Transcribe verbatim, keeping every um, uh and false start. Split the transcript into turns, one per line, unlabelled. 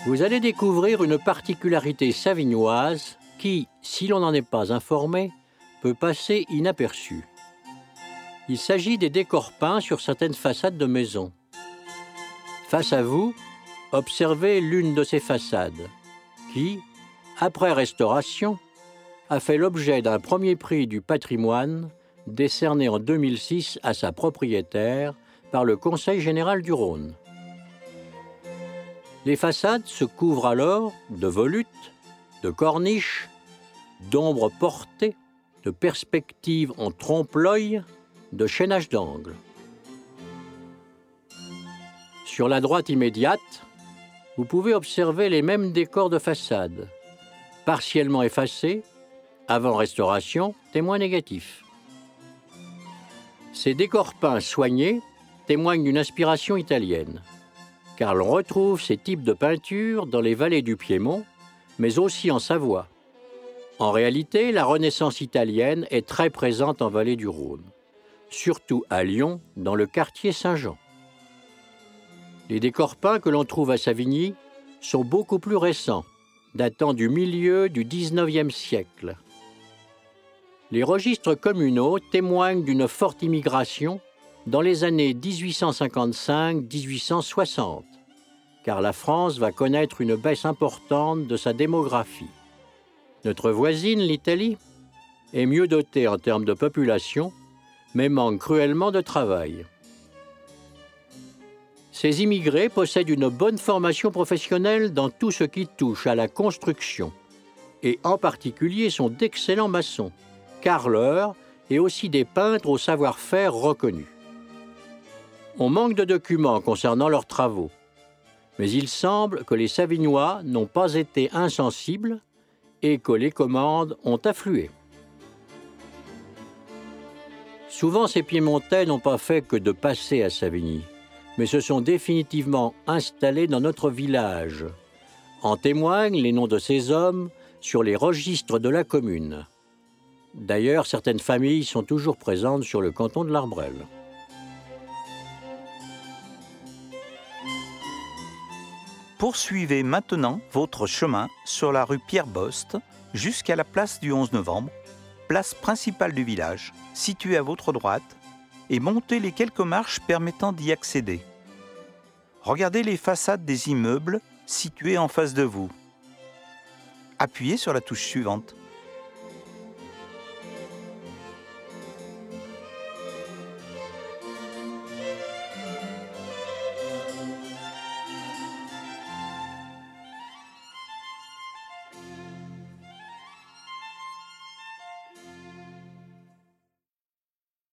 Vous allez découvrir une particularité savignoise qui, si l'on n'en est pas informé, peut passer inaperçue. Il s'agit des décors peints sur certaines façades de maisons. Face à vous, observez l'une de ces façades qui, après restauration, a fait l'objet d'un premier prix du patrimoine décerné en deux mille six à sa propriétaire par le Conseil général du Rhône. Les façades se couvrent alors de volutes, de corniches, d'ombres portées, de perspectives en trompe-l'œil, de chaînages d'angles. Sur la droite immédiate, vous pouvez observer les mêmes décors de façade, partiellement effacés, avant restauration, témoin négatif. Ces décors peints soignés témoignent d'une inspiration italienne, car l'on retrouve ces types de peintures dans les vallées du Piémont, mais aussi en Savoie. En réalité, la Renaissance italienne est très présente en vallée du Rhône, surtout à Lyon, dans le quartier Saint-Jean. Les décors peints que l'on trouve à Savigny sont beaucoup plus récents, datant du milieu du dix-neuvième siècle. Les registres communaux témoignent d'une forte immigration dans les années dix-huit cent cinquante-cinq à dix-huit cent soixante, car la France va connaître une baisse importante de sa démographie. Notre voisine, l'Italie, est mieux dotée en termes de population, mais manque cruellement de travail. Ces immigrés possèdent une bonne formation professionnelle dans tout ce qui touche à la construction, et en particulier sont d'excellents maçons, carreleurs et aussi des peintres au savoir-faire reconnu. On manque de documents concernant leurs travaux, mais il semble que les Savignois n'ont pas été insensibles et que les commandes ont afflué. Souvent, ces Piémontais n'ont pas fait que de passer à Savigny, mais se sont définitivement installés dans notre village. En témoignent les noms de ces hommes sur les registres de la commune. D'ailleurs, certaines familles sont toujours présentes sur le canton de l'Arbrelle.
Poursuivez maintenant votre chemin sur la rue Pierre-Bost jusqu'à la place du onze novembre, place principale du village, située à votre droite, et montez les quelques marches permettant d'y accéder. Regardez les façades des immeubles situés en face de vous. Appuyez sur la touche suivante.